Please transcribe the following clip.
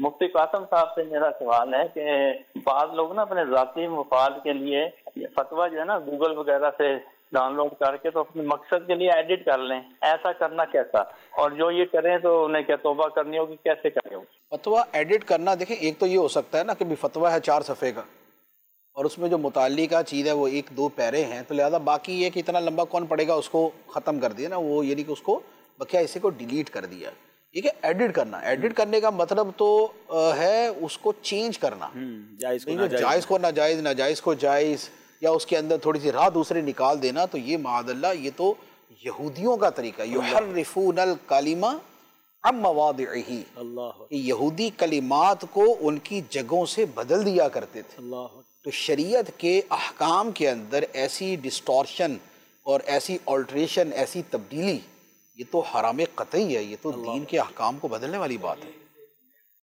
مفتی قاسم صاحب سے میرا سوال ہے کہ بعض لوگ نا اپنے ذاتی مفاد کے لیے یہ فتویٰ جو ہے نا گوگل وغیرہ سے ڈاؤن لوڈ کر کے تو اپنے مقصد کے لیے ایڈٹ کر لیں، ایسا کرنا کیسا؟ اور جو یہ کریں تو انہیں کیا توبہ کرنی ہوگی، کیسے کریں؟ فتویٰ ایڈٹ کرنا دیکھیں، ایک تو یہ ہو سکتا ہے نا کہ فتویٰ ہے 4 صفحے کا اور اس میں جو متعلقہ چیز ہے وہ 1-2 پیرے ہیں، تو لہذا باقی یہ کہ اتنا لمبا کون پڑھے گا، اس کو ختم کر دیا نا وہ، یعنی کہ اس کو بقیہ اسے کو ڈیلیٹ کر دیا۔ ٹھیک ہے، ایڈٹ کرنا، ایڈٹ کرنے کا مطلب تو ہے اس کو چینج کرنا، جائز کو ناجائز، ناجائز کو جائز، یا اس کے اندر تھوڑی سی راہ دوسری نکال دینا، تو یہ معاذ اللہ یہ تو یہودیوں کا طریقہ، یحرفون الکلمہ عن مواضعہ، کہ یہودی کلمات کو ان کی جگہوں سے بدل دیا کرتے تھے۔ تو شریعت کے احکام کے اندر ایسی ڈسٹورشن اور ایسی آلٹریشن، ایسی تبدیلی، یہ تو حرام قطعی ہے، یہ تو دین کے احکام کو بدلنے والی بات ہے۔